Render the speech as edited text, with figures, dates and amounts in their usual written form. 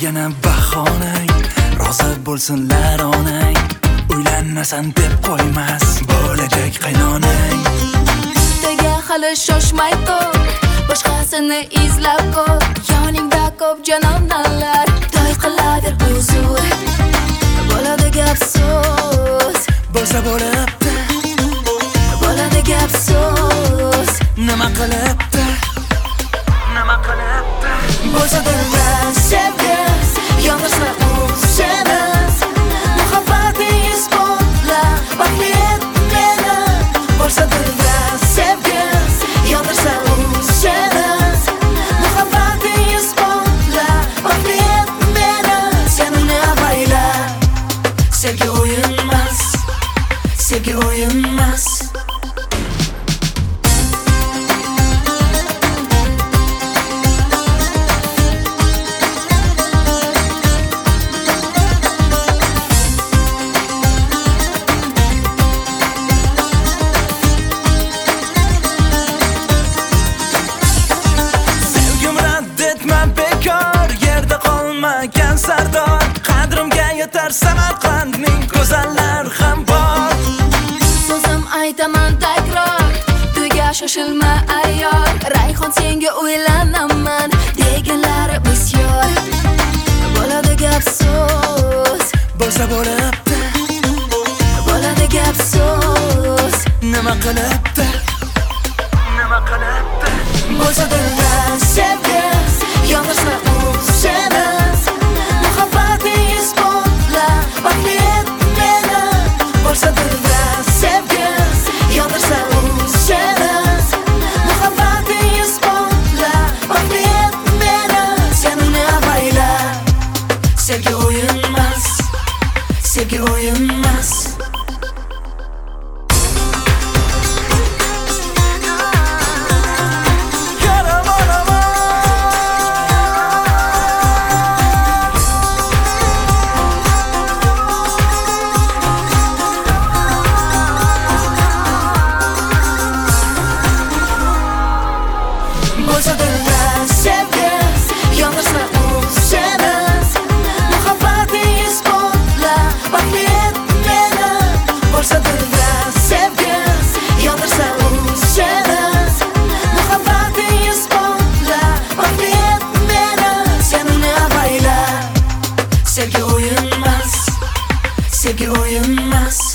yana bahonang, rozi bo'lsinlar onang. Uylanmasan deb qo'ymas bo'lajak qaynonang. Ustiga hali shoshmay tur, boshqasini izlab ko'r. Yoningda ko'p janonalar, to'y qilaver huzur. Bo'ladi gap so'z, Bo'lsa bo'libdi, bo'ladi gap so'z. nima qilibdi? Bo'lsa dillar sevgi, yondirsa u seni. Muhabbatingiz bo'la, baxtli et meni. Bo'lsa dillar sevgi, yondirsa u seni. Muhabbatingiz bo'la, baxtli et meni. Senini avayla, sevgi o'yinmas, sevgi o'yinmas. Bekor sardor, qadrimga yetar Samarqandning go'zallar ham bor. So'zim aytaman takror, to'yga shoshilma ayyor. Rayhon senga o'ylanaman deganlari bisyor. Bo'ladi gap so'z, Bo'lsa bo'libdi, bo'ladi gap so'z. nima qilibdi? Bo'lsa dillar sevgi, yondirsa u seni. Muhabbatingiz bo'la, baxtli et meni. Bo'lsa dillar sevgi, yondirsa u seni. Muhabbatingiz bo'la, baxtli et meni. Senini avayla, sevgi o'yinmas, sevgi o'yinmas. Bo'lsa dillar sevgi, yondirsa u seni. Muhabbatingiz bo'la, baxtli et meni. Bo'lsa dillar sevgi, yondirsa u seni. Muhabbatingiz bo'la, baxtli et meni. Senini avayla, sevgi o'yinmas, sevgi o'yinmas.